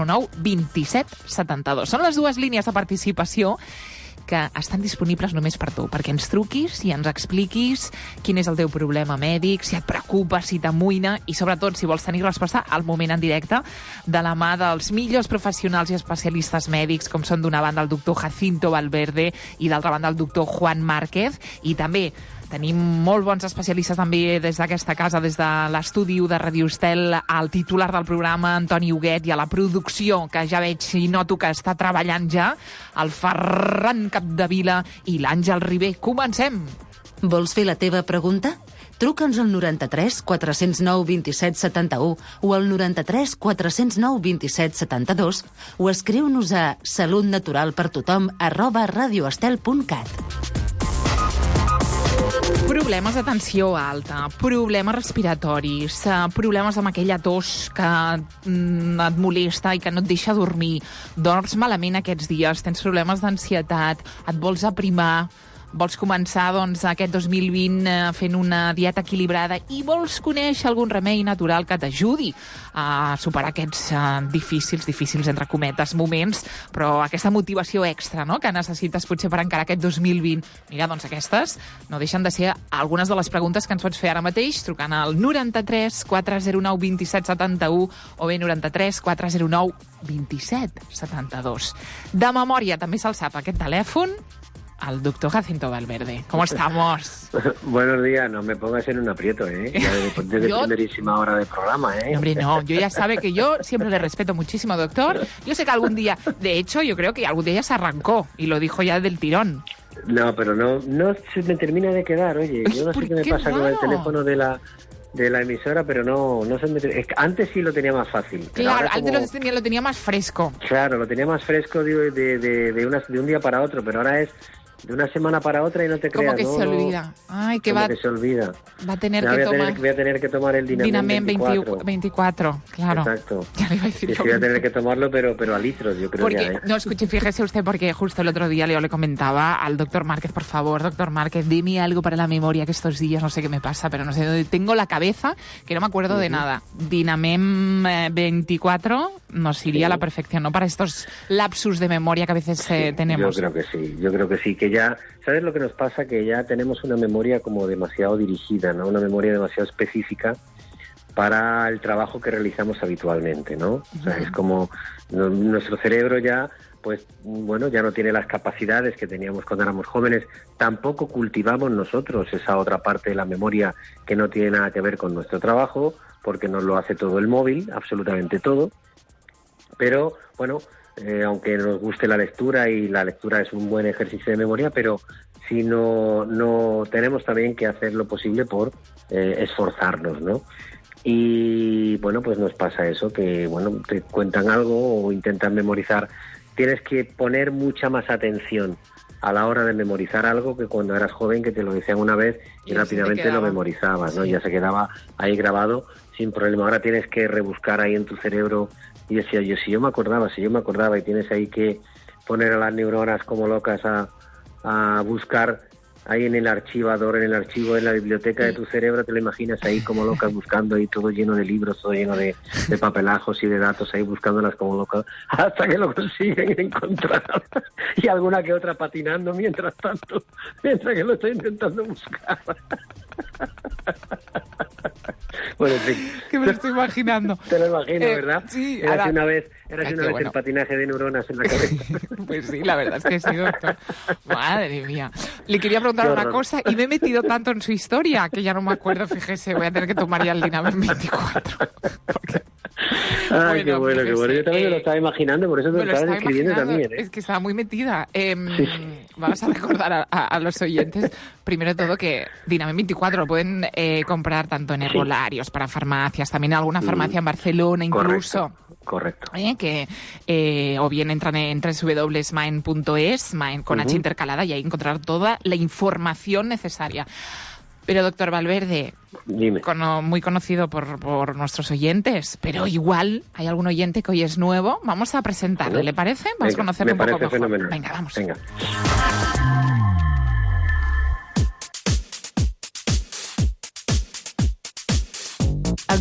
409 27 72. Són les dues línies de participació que estan disponibles només per tu, perquè ens truquis i ens expliquis quin és el teu problema mèdic, si et preocupa, si t'amoïna, i sobretot si vols tenir resposta al moment en directe de la mà dels millors professionals i especialistes mèdics, com són d'una banda el doctor Jacinto Valverde i d'altra banda el doctor Juan Márquez, i també tenim molt bons especialistes també des d'aquesta casa, des de l'estudi de Radio Estel, el titular del programa, Antoni Huguet, i a la producció, que ja veig i noto que està treballant ja, el Ferran Capdevila i l'Àngel Ribé. Comencem! Vols fer la teva pregunta? Truca'ns al 93 409 27 71 o al 93 409 27 72 o escriu-nos a salutnaturalpertothom@radioestel.cat. Problemes de tensió alta, problemes respiratoris, problemes amb aquella tos que et molesta i que no et deixa dormir, dorms malament aquests dies, tens problemes d'ansietat, et vols aprimar, vols començar aquest 2020 fent una dieta equilibrada i vols conèixer algun remei natural que t'ajudi a superar aquests difícils, entre cometes, moments, però aquesta motivació extra, no?, que necessites potser per encarar aquest 2020. Mira, doncs aquestes no deixen de ser algunes de les preguntes que ens pots fer ara mateix, trucant al 93 409 27 71 o bé 93 409 27 72. De memòria també se'l sap aquest telèfon, al doctor Jacinto Valverde. ¿Cómo estamos? Buenos días, no me pongas en un aprieto, ¿eh? Ya desde primerísima hora de programa, ¿eh? Hombre, no, yo ya sabe que yo siempre le respeto muchísimo, doctor. Yo sé que algún día, de hecho, yo creo que algún día ya se arrancó y lo dijo ya del tirón. No, pero no se me termina de quedar, oye. Yo no sé qué me pasa con el teléfono de la emisora, pero no se me... Antes sí lo tenía más fácil. Claro, antes lo tenía más fresco. Claro, lo tenía más fresco de un día para otro, pero ahora es de una semana para otra y no te creas. Como que se olvida. Ay, que como que se olvida. Va a tener voy a tener que tomar el Dinamen 24, claro. Exacto. Ya le iba a decir voy a tener que tomarlo, pero a litros, yo creo. Porque, no, escuche, fíjese usted, porque justo el otro día yo le comentaba al doctor Márquez, por favor, doctor Márquez, dime algo para la memoria, que estos días no sé qué me pasa, pero no sé dónde tengo la cabeza, que no me acuerdo de nada. Dinamen 24 nos iría a la perfección, ¿no?, para estos lapsus de memoria que a veces tenemos. Yo creo que sí, que ya, ¿sabes lo que nos pasa? Que ya tenemos una memoria como demasiado dirigida, ¿no? Una memoria demasiado específica para el trabajo que realizamos habitualmente, ¿no? O sea, es como nuestro cerebro ya, pues, bueno, ya no tiene las capacidades que teníamos cuando éramos jóvenes. Tampoco cultivamos nosotros esa otra parte de la memoria que no tiene nada que ver con nuestro trabajo, porque nos lo hace todo el móvil, absolutamente todo. Pero, bueno, aunque nos guste la lectura, y la lectura es un buen ejercicio de memoria, pero si no tenemos también que hacer lo posible por esforzarnos, ¿no? Y bueno, pues nos pasa eso, que bueno, te cuentan algo o intentan memorizar. Tienes que poner mucha más atención a la hora de memorizar algo que cuando eras joven, que te lo decían una vez y rápidamente lo memorizabas, ¿no? Sí. Ya se quedaba ahí grabado sin problema. Ahora tienes que rebuscar ahí en tu cerebro. Y decía yo, si yo me acordaba, y tienes ahí que poner a las neuronas como locas a buscar ahí en el archivador, en la biblioteca de tu cerebro, te lo imaginas ahí como locas buscando ahí todo lleno de libros, todo lleno de papelajos y de datos ahí buscándolas como locas, hasta que lo consiguen encontrar. Y alguna que otra patinando mientras que lo estoy intentando buscar. Bueno, en fin. Que me lo estoy imaginando. Te lo imagino, ¿verdad? Sí. Eras una vez el patinaje de neuronas en la cabeza. Pues sí, la verdad es que sí, doctor. Madre mía. Le quería preguntar una cosa y me he metido tanto en su historia que ya no me acuerdo, fíjese, voy a tener que tomar ya el Dinamen 24. Porque... Ay, qué bueno. Yo también me lo estaba imaginando, por eso te lo estaba describiendo también. Es que estaba muy metida. Vamos a recordar a los oyentes, primero de todo, que Dinamen 24 lo pueden comprar tanto en herbolarios, para farmacias, también en alguna farmacia en Barcelona incluso. Correcto. O bien entran en www.smaen.es, Smaen con H intercalada, y ahí encontrar toda la información necesaria. Pero, doctor Valverde, dime. Muy conocido por nuestros oyentes, pero igual hay algún oyente que hoy es nuevo. Vamos a presentarle, ¿le parece? Vamos a conocerle un poco mejor. Fenomenal. Venga, vamos. Venga.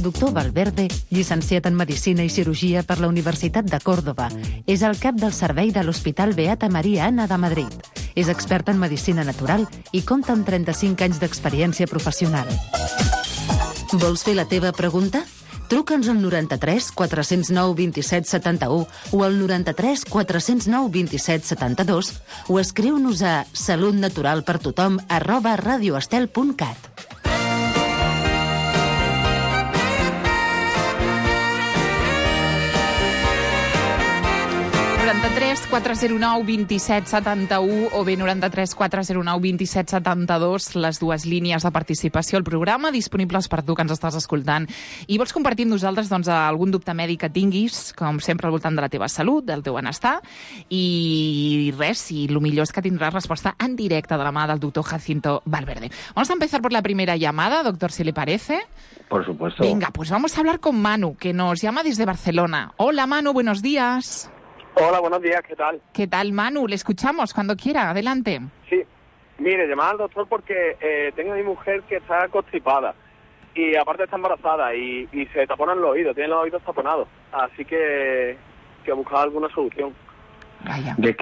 El doctor Valverde, llicenciat en Medicina i Cirurgia per la Universitat de Còrdova, és el cap del servei de l'Hospital Beata Maria Anna de Madrid. És expert en medicina natural i compta amb 35 anys d'experiència professional. Vols fer la teva pregunta? Truca'ns al 93 409 27 71 o al 93 409 27 72 o escriu-nos a salutnaturalpertothom@radioestel.cat. ...93 409 27 71 o bé 93 409 27 72, les dues línies de participació al programa disponibles per tu que ens estàs escoltant i vols compartir amb nosaltres algun dubte mèdic que tinguis, com sempre al voltant de la teva salut, del teu benestar, i res, i el millor és que tindràs resposta en directe de la mà del doctor Jacinto Valverde. Vamos a empezar por la primera llamada, doctor, si le parece. Por supuesto. Venga, pues vamos a hablar con Manu, que nos llama desde Barcelona. Hola, Manu, buenos días. Hola, buenos días, ¿qué tal? ¿Qué tal, Manu? Le escuchamos cuando quiera, adelante. Sí, mire, llamaba al doctor porque tengo a mi mujer que está constipada y aparte está embarazada y se taponan los oídos, tiene los oídos taponados, así que buscar alguna solución. Vaya. ¿De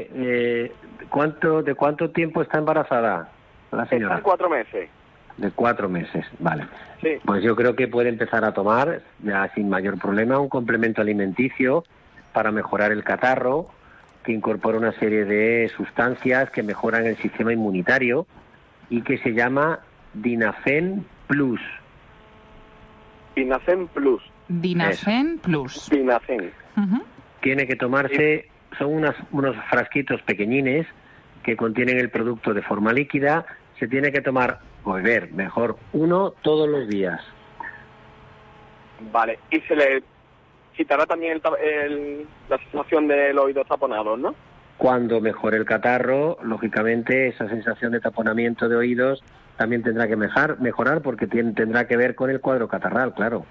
cuánto tiempo está embarazada la señora? Están 4 meses. De 4 meses, vale. Sí. Pues yo creo que puede empezar a tomar, ya sin mayor problema, un complemento alimenticio para mejorar el catarro, que incorpora una serie de sustancias que mejoran el sistema inmunitario y que se llama Dinafen Plus. Dinafen Plus. Dinafen Plus. Dinafen. Uh-huh. Tiene que tomarse, son unos frasquitos pequeñines que contienen el producto de forma líquida. Se tiene que tomar, o beber, mejor, uno todos los días. Vale, y se le quitará también la sensación del oído taponado, ¿no? Cuando mejore el catarro, lógicamente esa sensación de taponamiento de oídos también tendrá que mejorar porque tendrá que ver con el cuadro catarral, claro.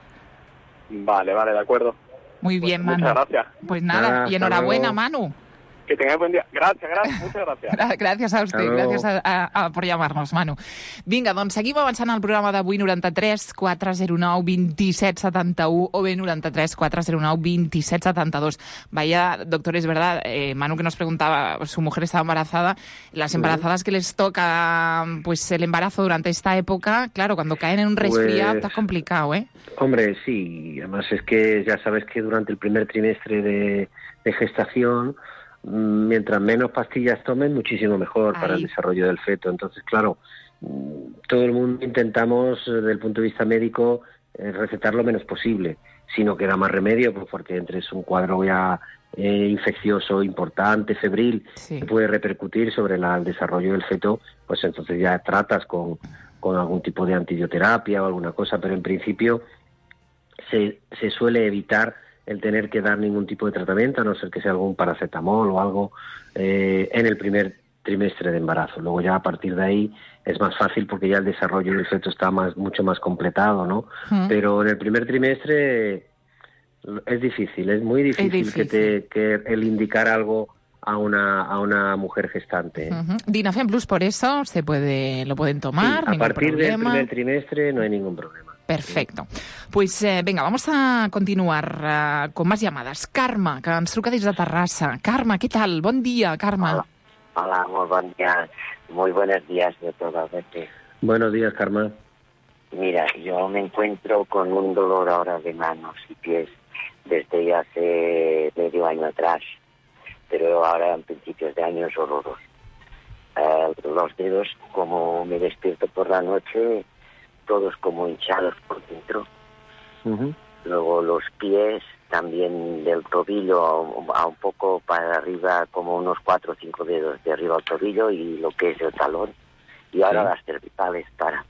Vale, de acuerdo. Muy bien, pues, Manu. Muchas gracias. Pues nada, y enhorabuena, luego. Manu. Que tengáis buen dia. Gràcies, muchas gracias. Gràcies a usted, gràcies per llamar-nos, Manu. Vinga, doncs seguim avançant al programa d'avui, 93 409 27 71 o bé 93 409 27 72. Vaya, doctor, es verdad, Manu que nos preguntaba, su mujer estaba embarazada, las embarazadas que les toca pues el embarazo durante esta época, claro, cuando caen en un resfriado está complicado, ¿eh? Hombre, sí, además es que ya sabes que durante el primer trimestre de gestación, mientras menos pastillas tomen, muchísimo mejor para el desarrollo del feto. Entonces, claro, todo el mundo intentamos, desde el punto de vista médico, recetar lo menos posible. Si no queda más remedio, pues porque entre es un cuadro ya infeccioso importante, febril, sí, que puede repercutir sobre el desarrollo del feto, pues entonces ya tratas con algún tipo de antibioterapia o alguna cosa, pero en principio se suele evitar el tener que dar ningún tipo de tratamiento, a no ser que sea algún paracetamol o algo en el primer trimestre de embarazo. Luego ya a partir de ahí es más fácil porque ya el desarrollo del feto está mucho más completado, ¿no? Pero en el primer trimestre es difícil, es muy difícil. Que el indicar algo a una mujer gestante. Dinafen Plus, por eso lo pueden tomar. Sí, a partir del primer trimestre no hay ningún problema. Perfecto. Pues venga, vamos a continuar con más llamadas. Carme, que ens truca des de Terrassa. Carme, ¿qué tal? Bon dia, Carme. Hola, muy buen día. Muy buenos días de todas veces. Buenos días, Carme. Mira, yo me encuentro con un dolor ahora de manos y pies desde hace medio año atrás, pero ahora en principios de año es horroroso. Los dedos, como me despierto por la noche, todos como hinchados por dentro. Uh-huh. Luego los pies también del tobillo a un poco para arriba, como unos 4 o 5 dedos de arriba al tobillo y lo que es el talón. Y ahora las cervicales para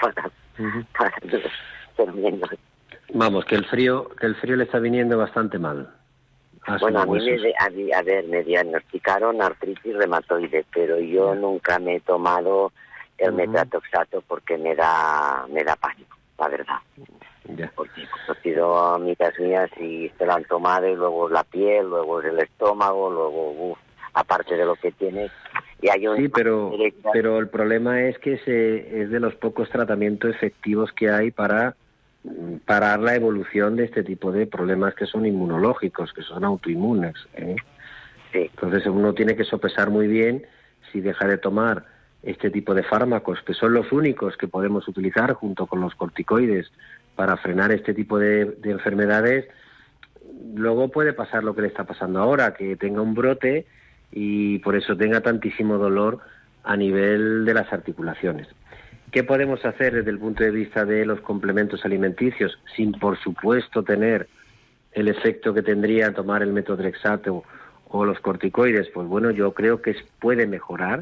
tremendo. Vamos, que el frío le está viniendo bastante mal. Bueno, a mí me diagnosticaron artritis reumatoide, pero yo nunca me he tomado el metotrexato porque me da pánico, la verdad. Ya. Porque he conocido a amigas mías y se lo han tomado y luego la piel, luego el estómago, luego aparte de lo que tiene. Y hay sí, pero el problema es que es de los pocos tratamientos efectivos que hay para parar la evolución de este tipo de problemas que son inmunológicos, que son autoinmunes, ¿eh? Sí. Entonces uno tiene que sopesar muy bien si deja de tomar este tipo de fármacos, que son los únicos que podemos utilizar junto con los corticoides para frenar este tipo de enfermedades. Luego puede pasar lo que le está pasando ahora, que tenga un brote y por eso tenga tantísimo dolor a nivel de las articulaciones. ¿Qué podemos hacer desde el punto de vista de los complementos alimenticios, sin por supuesto tener el efecto que tendría tomar el metotrexato o los corticoides? Pues bueno, yo creo que puede mejorar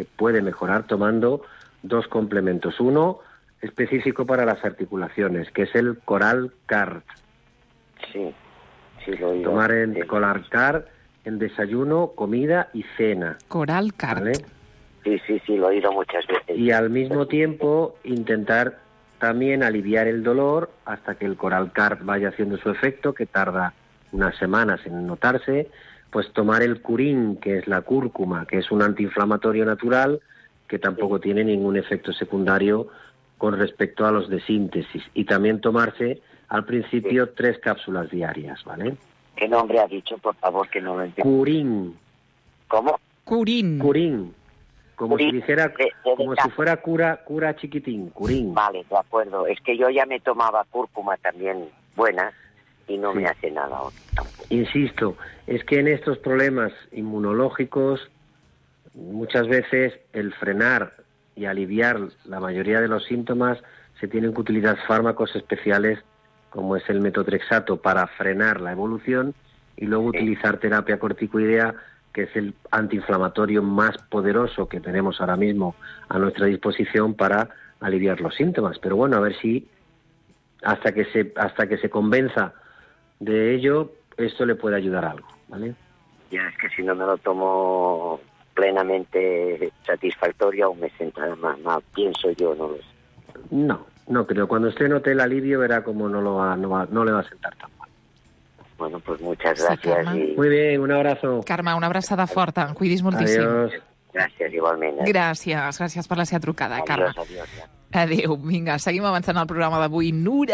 tomando dos complementos. Uno específico para las articulaciones, que es el Coral Card. Sí, lo he oído. Tomar el Coral Card en desayuno, comida y cena. Coral Card. ¿Vale? Sí, lo he oído muchas veces. Y al mismo tiempo intentar también aliviar el dolor hasta que el Coral Card vaya haciendo su efecto, que tarda unas semanas en notarse. Pues tomar el curín, que es la cúrcuma, que es un antiinflamatorio natural, que tampoco tiene ningún efecto secundario con respecto a los de síntesis. Y también tomarse al principio 3 cápsulas diarias, ¿vale? ¿Qué nombre ha dicho, por favor, que no lo entiendo? Curín. ¿Cómo? Curín. Curín. Como Curín, si dijera, como si fuera cura chiquitín, curín. Vale, de acuerdo. Es que yo ya me tomaba cúrcuma también buena y no me hace nada ahora tampoco. Insisto, es que en estos problemas inmunológicos muchas veces el frenar y aliviar la mayoría de los síntomas se tienen que utilizar fármacos especiales como es el metotrexato para frenar la evolución y luego utilizar terapia corticoidea, que es el antiinflamatorio más poderoso que tenemos ahora mismo a nuestra disposición para aliviar los síntomas. Pero bueno, a ver si hasta que se convenza de ello, esto le puede ayudar algo, ¿vale? Ya, es que si no me lo tomo plenamente satisfactorio aún me sentará mal, pienso yo, no lo sé. No creo. Cuando usted note el alivio verá cómo no le va a sentar tan mal. Bueno, pues muchas gracias. Sí, Muy bien, un abrazo. Carme, una abraçada forta. Cuidis moltíssim. Adiós. Gràcies, igualment. Gràcies per la seva trucada, Carme. Adiós. Adéu, vinga, seguim avançant el programa d'avui.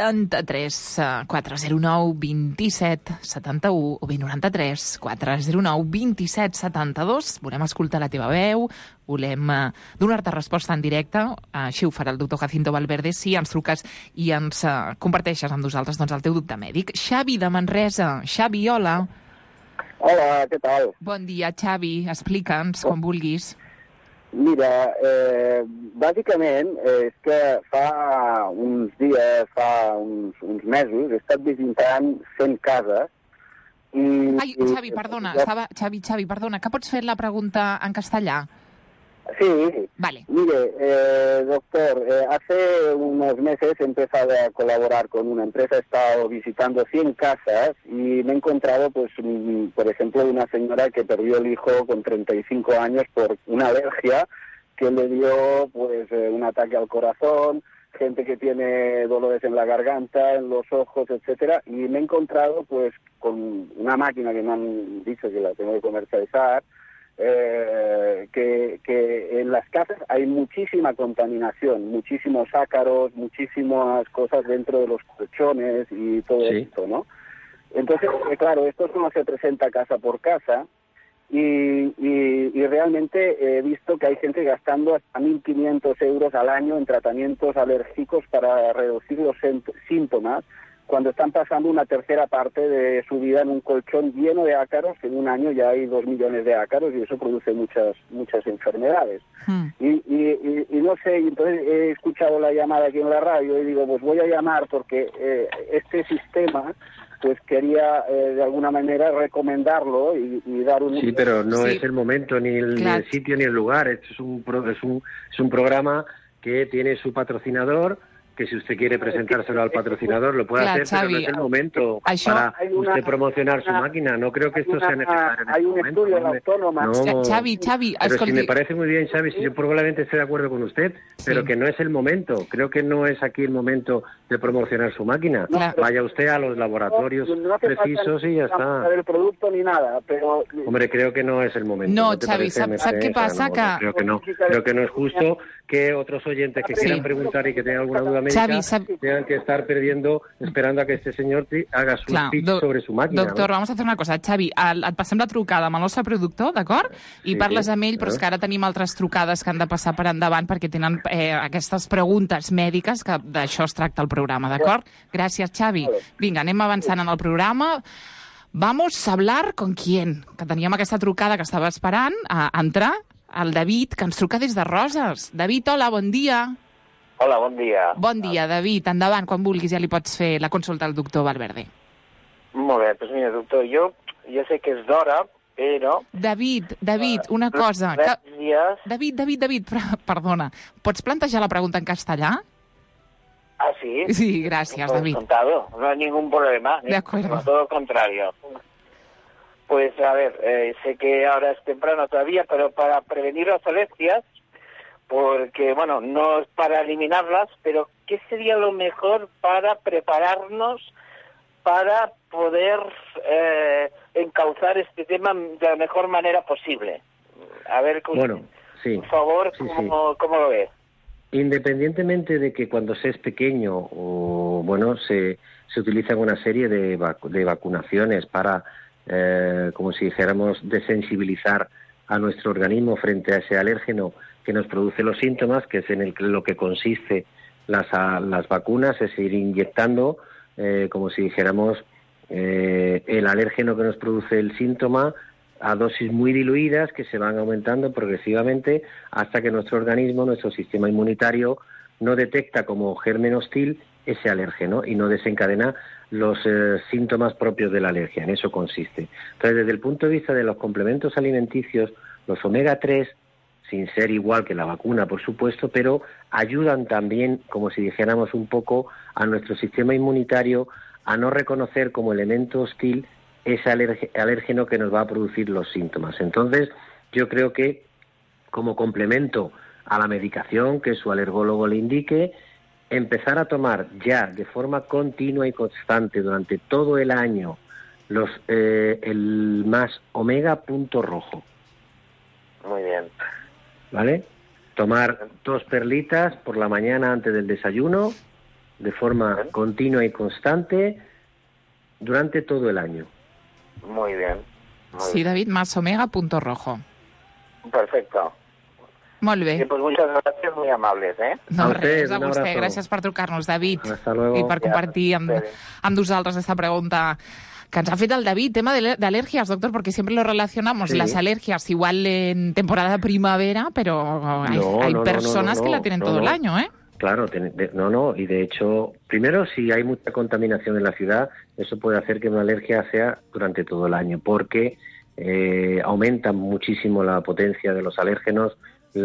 93 409 27 71 o bé 93 409 27 72. Volem escoltar la teva veu, volem donar-te resposta en directe. Així ho farà el doctor Jacinto Valverde si ens truques i ens comparteixes amb nosaltres el teu dubte mèdic. Xavi de Manresa. Xavi, hola. Hola, què tal? Bon dia, Xavi. Explica'ns, quan vulguis. Mira, bàsicament és que fa uns dies, fa uns mesos, he estat visitant 100 cases i... Ai, Xavi, perdona, Xavi, perdona, que pots fer la pregunta en castellà? Sí, vale. Mire, doctor, hace unos meses he empezado a colaborar con una empresa, he estado visitando 100 casas y me he encontrado, pues, por ejemplo, una señora que perdió el hijo con 35 años por una alergia que le dio, pues, un ataque al corazón, gente que tiene dolores en la garganta, en los ojos, etcétera, y me he encontrado, pues, con una máquina que me han dicho que la tengo que comercializar, que en las casas hay muchísima contaminación, muchísimos ácaros, muchísimas cosas dentro de los colchones y todo esto, ¿no? Entonces, claro, esto no se presenta casa por casa y realmente he visto que hay gente gastando hasta 1.500 euros al año en tratamientos alérgicos para reducir los síntomas, cuando están pasando una tercera parte de su vida en un colchón lleno de ácaros. En un año ya hay 2 millones de ácaros y eso produce muchas enfermedades. Y no sé, entonces he escuchado la llamada aquí en la radio y digo, pues voy a llamar porque este sistema, pues quería de alguna manera recomendarlo y dar un... Sí, pero no es el momento, ni el sitio, ni el lugar. Esto es un programa que tiene su patrocinador, que si usted quiere presentárselo al patrocinador lo puede hacer, Xavi, pero no es el momento para usted promocionar su máquina. No creo que esto sea necesario en hay este un momento. estudio de autónoma. No, Xavi, pero escolti... si me parece muy bien, Xavi, si yo probablemente esté de acuerdo con usted, pero que no es el momento. Creo que no es aquí el momento de promocionar su máquina. Vaya usted a los laboratorios precisos y ya está. El producto ni nada, pero... Hombre, creo que no es el momento. No, ¿No te Xavi, parece? sap què passa? Creo que no es justo que otros oyentes que quieran preguntar y que tengan alguna duda médica tengan que estar esperando a que este señor haga su speech sobre su màquina. Doctor, vamos a hacer una cosa. Xavi, et passem la trucada amb el nostre productor, d'acord? I parles amb ell, però és que ara tenim altres trucades que han de passar per endavant perquè tenen aquestes preguntes mèdiques, que d'això es tracta el programa, d'acord? Gràcies, Xavi. Vinga, anem avançant en el programa. Vamos a hablar con quién? Que teníem aquesta trucada que estava esperant a entrar, el David, que ens truca des de Roses. David, hola, bon dia. Hola, bon dia. Bon dia, David. Endavant, quan vulguis ja li pots fer la consulta al doctor Valverde. Molt bé, doncs mira, doctor, jo sé que és d'hora, però... David, una cosa. David, perdona, pots plantejar la pregunta en castellà? Ah, sí? Sí, gracias, David. Contado. No hay ningún problema. De acuerdo. Todo lo contrario. Pues, a ver, sé que ahora es temprano todavía, pero para prevenir las alergias, porque, bueno, no es para eliminarlas, pero ¿qué sería lo mejor para prepararnos para poder encauzar este tema de la mejor manera posible? A ver, por favor, ¿cómo lo ves? Independientemente de que cuando se es pequeño o se utilizan una serie de vacunaciones para, como si dijéramos, desensibilizar a nuestro organismo frente a ese alérgeno que nos produce los síntomas, que es en lo que consiste las vacunas, es ir inyectando, como si dijéramos, el alérgeno que nos produce el síntoma a dosis muy diluidas que se van aumentando progresivamente hasta que nuestro organismo, nuestro sistema inmunitario, no detecta como germen hostil ese alérgeno y no desencadena los síntomas propios de la alergia. En eso consiste. Entonces, desde el punto de vista de los complementos alimenticios, los omega 3, sin ser igual que la vacuna, por supuesto, pero ayudan también, como si dijéramos un poco, a nuestro sistema inmunitario a no reconocer como elemento hostil ese alérgeno que nos va a producir los síntomas. Entonces, yo creo que como complemento a la medicación que su alergólogo le indique, empezar a tomar ya de forma continua y constante durante todo el año el más omega punto rojo. Muy bien. ¿Vale? Tomar 2 perlitas por la mañana antes del desayuno de forma continua y constante durante todo el año. Muy bien. Sí, David, más omega punto rojo. Perfecto. Molt bé. Sí, pues muchas gracias, muy amables, ¿eh? No, res, a vostè. Gràcies per trucar-nos, David. Hasta luego. I per compartir amb nosaltres esta pregunta que ens ha fet el David. Tema de alergias, doctor, porque siempre lo relacionamos, las alergias, igual en temporada de primavera, pero hay personas que la tienen todo el año, ¿eh? Claro, y de hecho, primero, si hay mucha contaminación en la ciudad, eso puede hacer que una alergia sea durante todo el año, porque aumenta muchísimo la potencia de los alérgenos,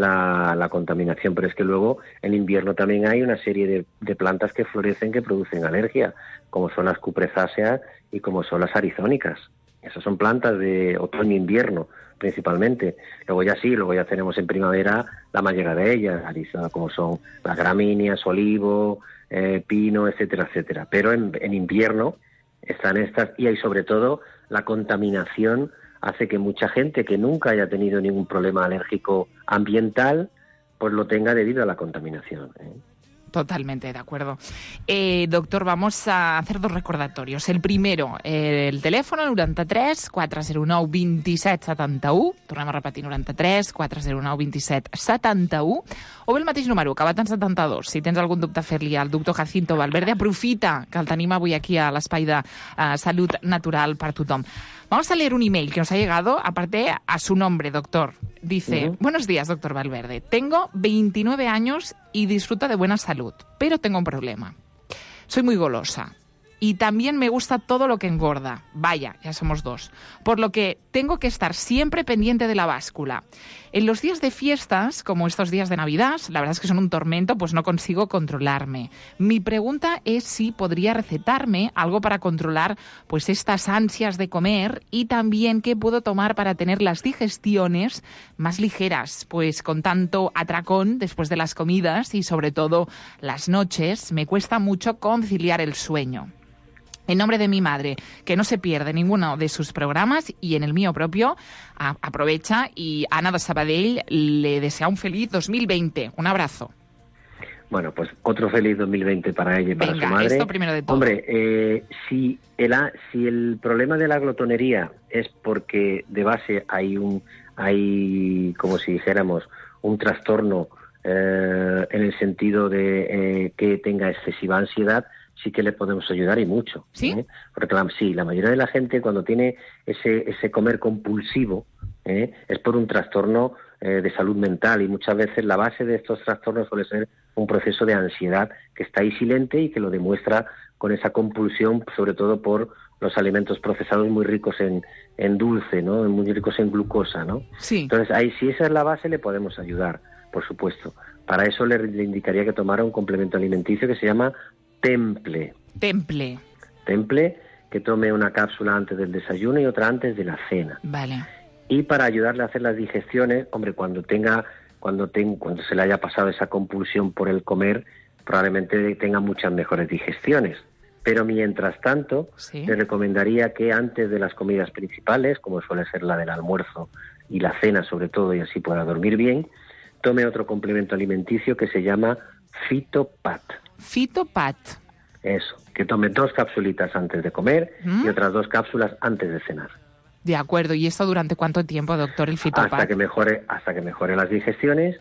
la contaminación, pero es que luego en invierno también hay una serie de plantas que florecen que producen alergia, como son las cupresáceas y como son las arizónicas. Esas son plantas de otoño-invierno, principalmente. Luego ya tenemos en primavera la mayoría de ellas, como son las gramíneas, olivo, pino, etcétera, etcétera. Pero en invierno están estas, y hay sobre todo la contaminación hace que mucha gente que nunca haya tenido ningún problema alérgico ambiental, pues lo tenga debido a la contaminación, ¿eh? Totalmente de acuerdo. Doctor, vamos a hacer 2 recordatorios. El primero, el teléfono 93 409 27 71. Tornem a repetir, 93 409 27 71. O bé el mateix número, acabat en 72. Si tens algun dubte a fer-li al doctor Jacinto Valverde, aprofita que el tenim avui aquí a l'espai de Salut Natural per tothom. Vamos a leer un email que nos ha llegado, aparte a su nombre, doctor. Dice, buenos días, doctor Valverde. Tengo 29 años y disfruto de buena salud, pero tengo un problema. Soy muy golosa y también me gusta todo lo que engorda. Vaya, ya somos 2. Por lo que tengo que estar siempre pendiente de la báscula. En los días de fiestas, como estos días de Navidad, la verdad es que son un tormento, pues no consigo controlarme. Mi pregunta es si podría recetarme algo para controlar pues estas ansias de comer y también qué puedo tomar para tener las digestiones más ligeras, pues con tanto atracón después de las comidas y sobre todo las noches me cuesta mucho conciliar el sueño. En nombre de mi madre, que no se pierde ninguno de sus programas, y en el mío propio, aprovecha, y Ana de Sabadell le desea un feliz 2020. Un abrazo. Bueno, pues otro feliz 2020 para ella y para su madre. Esto primero de todo. Hombre, si el problema de la glotonería es porque de base hay como si dijéramos, un trastorno en el sentido de que tenga excesiva ansiedad, sí que le podemos ayudar y mucho. ¿Sí? Porque la mayoría de la gente cuando tiene ese comer compulsivo es por un trastorno de salud mental, y muchas veces la base de estos trastornos suele ser un proceso de ansiedad que está ahí silente y que lo demuestra con esa compulsión, sobre todo por los alimentos procesados muy ricos en dulce, ¿no? Muy ricos en glucosa, ¿no? Sí. Entonces, ahí, si esa es la base, le podemos ayudar, por supuesto. Para eso le indicaría que tomara un complemento alimenticio que se llama Temple. Temple, que tome una cápsula antes del desayuno y otra antes de la cena. vale. Y para ayudarle a hacer las digestiones, hombre, cuando se le haya pasado esa compulsión por el comer, probablemente tenga muchas mejores digestiones. Pero mientras tanto, Sí. le recomendaría que antes de las comidas principales, como suele ser la del almuerzo y la cena sobre todo, y así pueda dormir bien, tome otro complemento alimenticio que se llama Fitopat. Fitopat. Eso, que tome 2 capsulitas antes de comer y otras 2 cápsulas antes de cenar. De acuerdo. ¿Y esto durante cuánto tiempo, doctor, el Fitopat? Hasta que mejore las digestiones,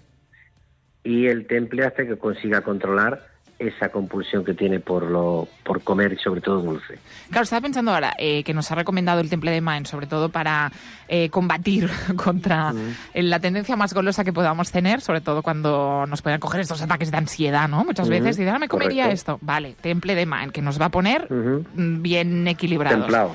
y el Temple hasta que consiga controlar esa compulsión que tiene por comer, sobre todo dulce. Claro, estaba pensando ahora que nos ha recomendado el Temple de Mind, sobre todo para combatir contra la tendencia más golosa que podamos tener, sobre todo cuando nos puedan coger estos ataques de ansiedad, ¿no? Muchas veces dicen, me comería correcto. esto. Vale, Temple de Mind, que nos va a poner bien equilibrados. Templados.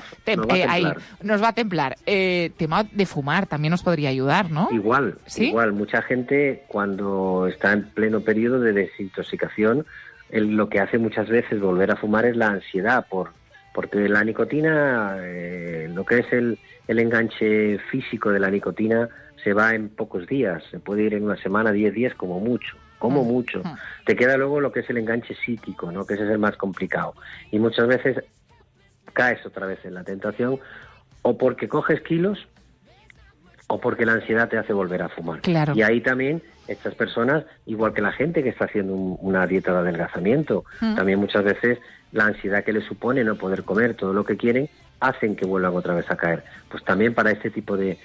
Nos va a templar. Tema de fumar también nos podría ayudar, ¿no? Igual. Mucha gente, cuando está en pleno periodo de desintoxicación, lo que hace muchas veces volver a fumar es la ansiedad, porque la nicotina, lo que es el enganche físico de la nicotina, se va en pocos días, se puede ir en una semana, 10 días como mucho. Te queda luego lo que es el enganche psíquico, ¿no? Que ese es el más complicado. Y muchas veces caes otra vez en la tentación, o porque coges kilos, o porque la ansiedad te hace volver a fumar. Claro. Y ahí también estas personas, igual que la gente que está haciendo una dieta de adelgazamiento, también muchas veces la ansiedad que les supone no poder comer todo lo que quieren, hacen que vuelvan otra vez a caer. Pues también para este tipo de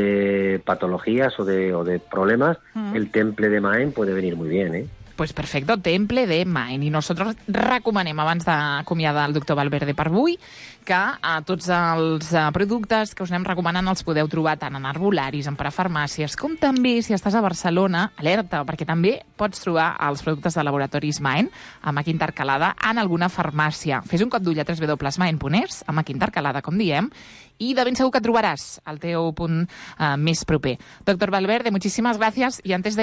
patologías o de problemas, el Temple de Mind puede venir muy bien, ¿eh? Pues perfecto, Temple de Mind. I nosaltres recomanem, abans d'acomiadar el doctor Valverde per avui, que tots els productes que us anem recomanant els podeu trobar tant en herbolaris, en parafarmàcies, com també, si estàs a Barcelona, alerta, perquè també pots trobar els productes de laboratoris Mind, amb H intercalada, en alguna farmàcia. Fes un cop d'ull a www.mind.es, amb H intercalada, com diem, i de ben segur que trobaràs el teu punt més proper. Doctor Valverde, muchísimas gracias. Y antes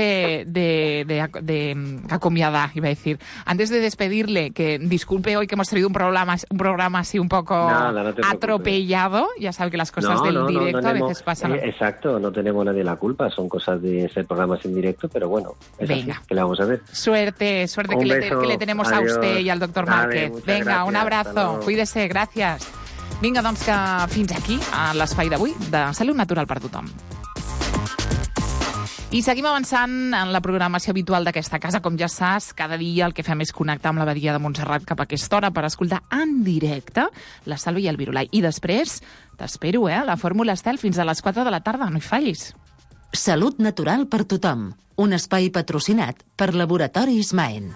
de acomiadar, iba a decir, antes de despedirle, que disculpe hoy que hemos traído un programa así un poco no te atropellado. Ya sabe que las cosas del directo a veces pasan. Exacto, no tenemos nadie la culpa, son cosas de hacer programas en directo, pero bueno, es Venga. así, ¿qué le vamos a hacer? Suerte que le tenemos a usted y al doctor Márquez. Venga, gracias, un abrazo, cuídese, gracias. Vinga, doncs que fins aquí a l'espai d'avui de Salut Natural per tothom. I seguim avançant en la programació habitual d'aquesta casa. Com ja saps, cada dia el que fem és connectar amb la Badia de Montserrat cap a aquesta hora per escoltar en directe la Salva i el Virulai. I després t'espero, la Fórmula Estel fins a les 4 de la tarda, no hi fallis. Salut Natural per tothom. Un espai patrocinat per Laboratoris Maen.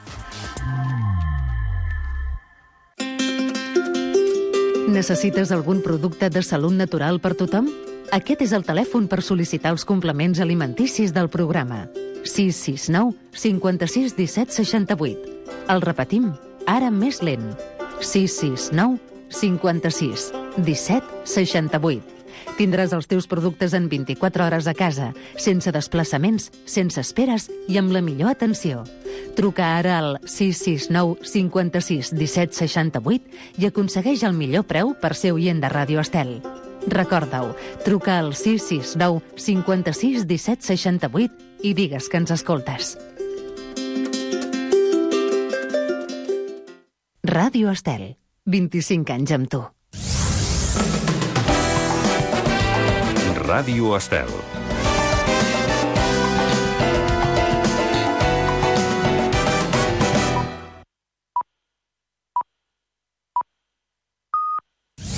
Necessites algun producte de salut natural per tothom? Aquest és el telèfon per sol·licitar els complements alimenticis del programa. 669 56 17 68. El repetim, ara més lent. 669 56 17 68. Tindràs els teus productes en 24 hores a casa, sense desplaçaments, sense esperes i amb la millor atenció. Truca ara al 669 56 17 68 i aconsegueix el millor preu per ser oient de Ràdio Estel. Recorda-ho, truca al 669 56 17 68 i digues que ens escoltes. Ràdio Estel. 25 anys amb tu. Ràdio Estel.